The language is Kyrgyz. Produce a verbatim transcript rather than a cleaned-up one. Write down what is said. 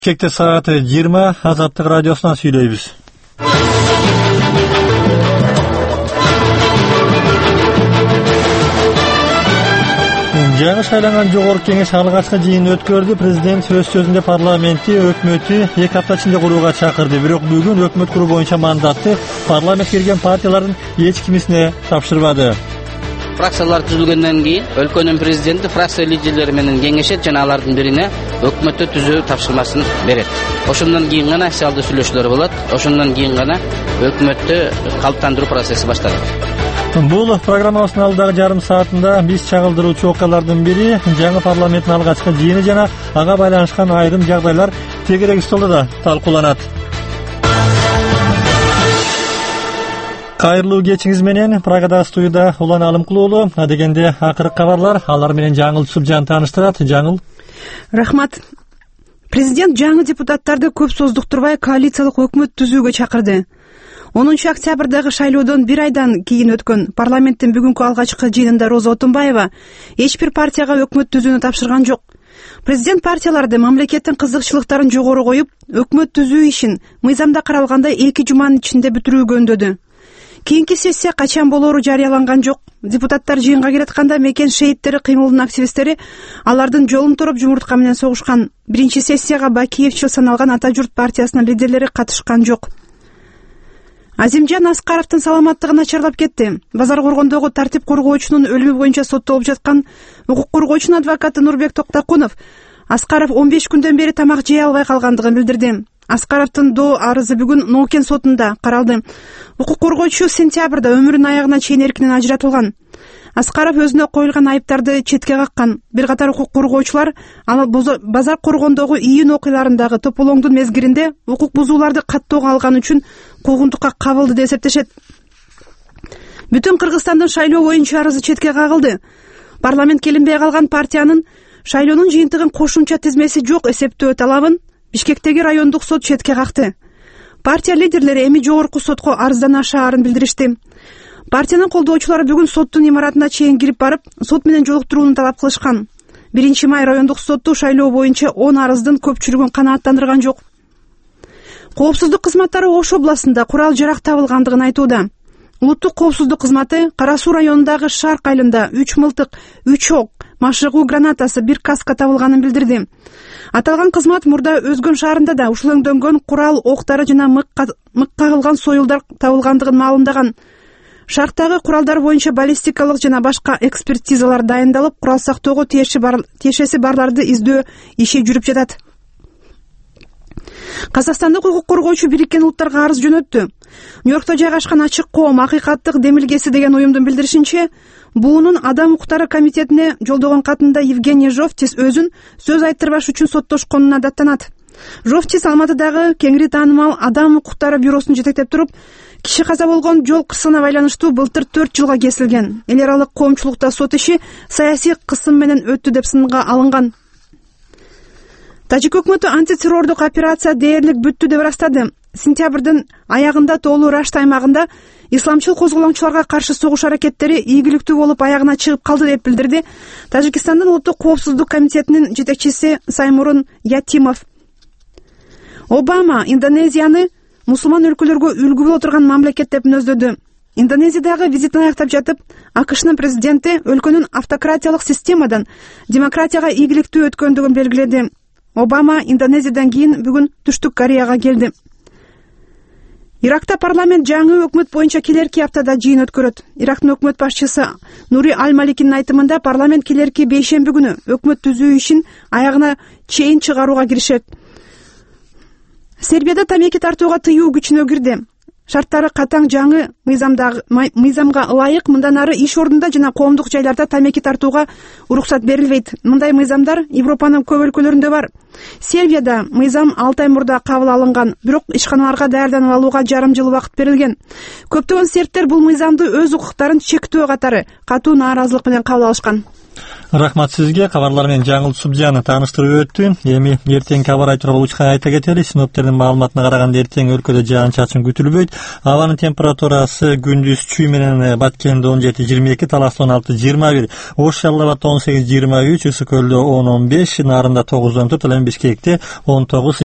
Кекте сааты жыйырма Азаттык радиосунан сүйлөйбүз. Жаңы шайланган жогорку кеңеш алгачкы жыйынын өткөрдү. Президент сөз сөзүндө парламентти өкмөттү эки апта ичинде курууга чакырды. Бирок бүгүн өкмөт куруу боюнча мандатты парламентке кирген партиялардын эч кимисине тапшырбады. Фракциялар түзүлгөндөн кийин өлкөнүн президенти фракция лидерлери менен кеңешет жана алардын бирине өкмөттү түзүү тапшырмасын берет. Ошондон кийин гана сиялдуу сүйлөшүүлөр болот. Ошондон кийин гана өкмөттү калыптандыруу процесси башталат. Бул программабыздын алдагы жарым саатында биз чагылдыруучу окуялардын бири жаңы парламенттин алгачкы жыйыны жана ага байланышкан айрым жагдайлар тегерек столдо да талкууланат. Кайрылуу кечиңиз менен Прагадагы студияда Улан Алымкул уулу. Адегенде акыркы кабарлар, алар менен Жаңыл Субжан тааныштырат. Жаңыл. Рахмат. Президент жаңы депутаттарды көп создуктурбай коалициялык өкмөт түзүүгө чакырды. онунчу октябрдагы шайлоодон бир айдан кийин өткөн парламенттин бүгүнкү алгачкы жыйынында Роза Отунбаева эч бир партияга өкмөт түзүүнү тапшырган жок. Президент партияларды мамлекеттин кызыкчылыктарын жогору коюп, өкмөт түзүү ишин мыйзамда каралгандай эки жуманын ичинде бүтүрүүгө өндөдү. Кийинки сессия качан болоору жарыяланган жок. Депутаттар жыйынга келатканда мекен шейиттери кыймылынын активисттери алардын жолун тороп жумуртка менен согушкан. Биринчи сессияга Бакиевчил саналган Ата журт партиясынын лидерлери катышкан жок. Азимжан Аскаровдун саламаттыгы начарлап кетти. Базар коргондогу тартип коргоочунун өлүмү боюнча соттолуп жаткан укук коргоочунун адвокаты Нурбек Токтокунов Аскаров он беш күндөн бери тамак жей албай калгандыгын билдирди. Аскаровдун доо арызы бүгүн Нокен сотунда каралды. Укук коргоочу сентябрда өмүрүнүн аягына чейин эркинен ажыратылган. Аскаров өзүнө коюлган айыптарды четке каккан. Бир катар укук коргоочулар ал базар коргондогу июнь окуяларындагы тополоңдун мезгилинде укук бузууларды каттоого алган үчүн куугунтукка кабылды деп эсептешет. Бүтүн Кыргызстандын шайлоо боюнча арызы четке кагылды. Парламент келинбей калган партиянын шайлоонун жыйынтыгын кошумча тизмеси жок эсептөө талабын Бишкектеги райондук сот четке какты. Партия лидерлери эми жогорку сотко арызданашаарын билдиришти. Партиянын колдоочулары бүгүн соттун имаратына чейин кирип барып, сот менен жолуктурууну талап кылышкан. биринчи май райондук соту шайлоо боюнча он арыздын көпчүлүгүн канааттандырган жок. Коопсуздук кызматтары Ош областында курал жарак табылгандыгын айтууда. Улуттук коопсуздук кызматы Кара Суу районундагы Шарк айылында үч мылтык, үч ок, машыгуу гранатасы, бир каска табылганын билдирди. Аталган кызмат мурда Өзгөн шаарында да ушул өңдөнгөн курал октары жана мык кагылган союлдар табылгандыгын маалымдаган. Шарктагы куралдар боюнча баллистикалык жана башка экспертизалар дайындалып, курал сактоого тиешеси барларды издөө иши жүрүп жатат. Казакстандык укук коргоочу Бириккен Улуттарга арыз жөнөттү. Нью-Йоркто жайгашкан Ачык коом акыйкаттык демилгеси деген уюмдун билдиришинче, буунун Адам укуктары комитетине жолдогон катында Евгений Жовтис өзүн сөз айттырбаш үчүн соттошконуна даттанат. Жовтис Алматыдагы кеңири таанымал Адам укуктары бюросун жетектеп туруп, киши каза болгон жол кырсыгына байланыштуу былтыр төрт жылга кесилген. Эл аралык коомчулукта сот иши саясий кысым менен өттү деп сынга алынган. Тажик өкмөтү антитеррордук операция дээрлик бүттү деп ырастады. Сентябрдын аягында Тоолуу Рашт аймагында исламчыл козголоңчуларга каршы согуш аракеттери ийгиликтүү болуп аягына чыгып калды деп билдирди Тажикстандын улуттук коопсуздук комитетинин жетекчиси Саймурун Ятимов. Обама Индонезияны мусулман өлкөлөргө үлгү боло турган мамлекет деп мүнөздөдү. Индонезиядагы визитин аяктап жатып, АКШнын президенти өлкөнүн автократиялык системадан демократияга ийгиликтүү өткөндүгүн белгиледи. Обама Индонезиядан кийин бүгүн Түштүк Кореяга келди. Иракта парламент жаңы өкмөт боюнча келерки аптада жыйын өткөрөт. Ирактын өкмөт башчысы Нури Аль-Маликинин айтымында парламент келерки бейшемби күнү өкмөт түзүү ишин аягына чейин чыгарууга киришет. Сербияда тамеки тартууга тыюу күчүнө кирди. Шарттары катаң жаңы мыйзамга ылайык мындан ары иш ордунда жана коомдук жайларда тамеки тартууга уруксат берилбейт. Мындай мыйзамдар Европанын көп өлкөлөрүндө бар. Сербияда мыйзам алты ай мурда кабыл алынган, бирок ишканаларга даярданып алууга жарым жыл убакыт берилген. Көптөгөн сербтер бул мыйзамды өз укуктарын чектөө катары катуу нааразылык менен кабыл алышкан. Рахмат сизге. Кабарлар менен Жаңыл Субжаны тааныштырып өттү. Эми эртең кабар айтууга болчу айта кетели. Синоптиктердин маалыматына караганда эртең өлкөдө жаан-чачын күтүлбөйт. Абанын температурасы күндүз Чүй менен Баткенде он жети жыйырма эки, Таласта он алты жыйырма бир, Ош Жалал Абадда он сегиз жыйырма үч, Ысык көлдө он он беш, Нарында тогуз он төрт, Бишкекте он тогуз